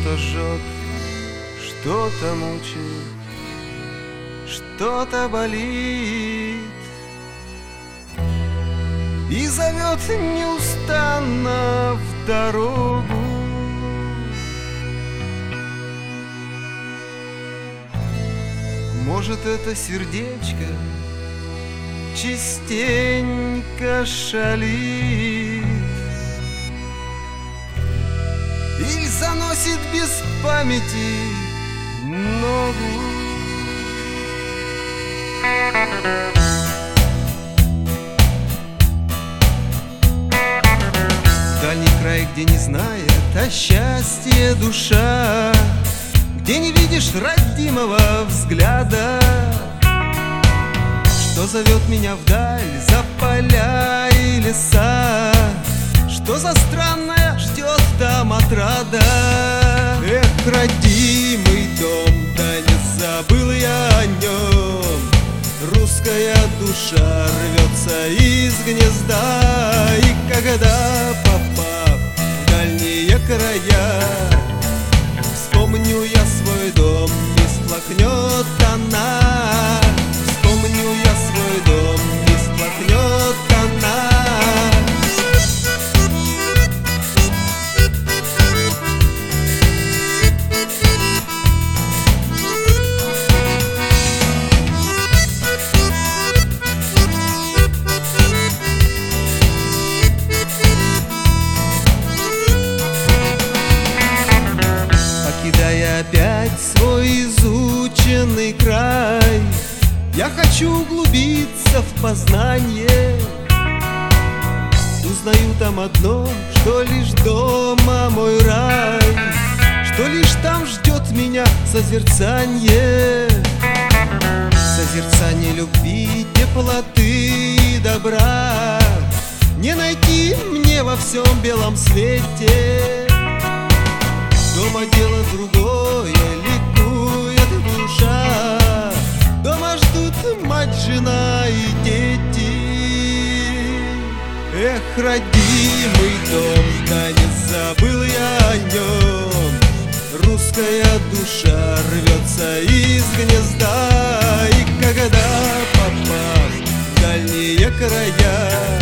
Что-то жжет, что-то мучает, что-то болит и зовет неустанно в дорогу. Может, это сердечко частенько шалит или заносит без памяти ногу. Дальний край, где не знает о счастье душа, где не видишь родимого взгляда, что зовет меня вдаль за поля и леса, что за странное ждет там отрада. Эх, родимый дом, да не забыл я о нем. Русская душа рвется из гнезда, и когда, попав в дальние края, вспомню я свой дом, не сплакнет она. Вспомню я свой дом, не сплакнет она. Покидая опять свой изученный край, я хочу углубиться в познание. Узнаю там одно, что лишь дома мой рай, что лишь там ждет меня созерцание. Созерцание любви, теплоты и добра не найти мне во всем белом свете. Дома дело другое, ликует душа. Дома ждут мать, жена и дети. Эх, родимый дом, да не забыл я о нем. Русская душа рвется из гнезда, и когда, попав в дальние края,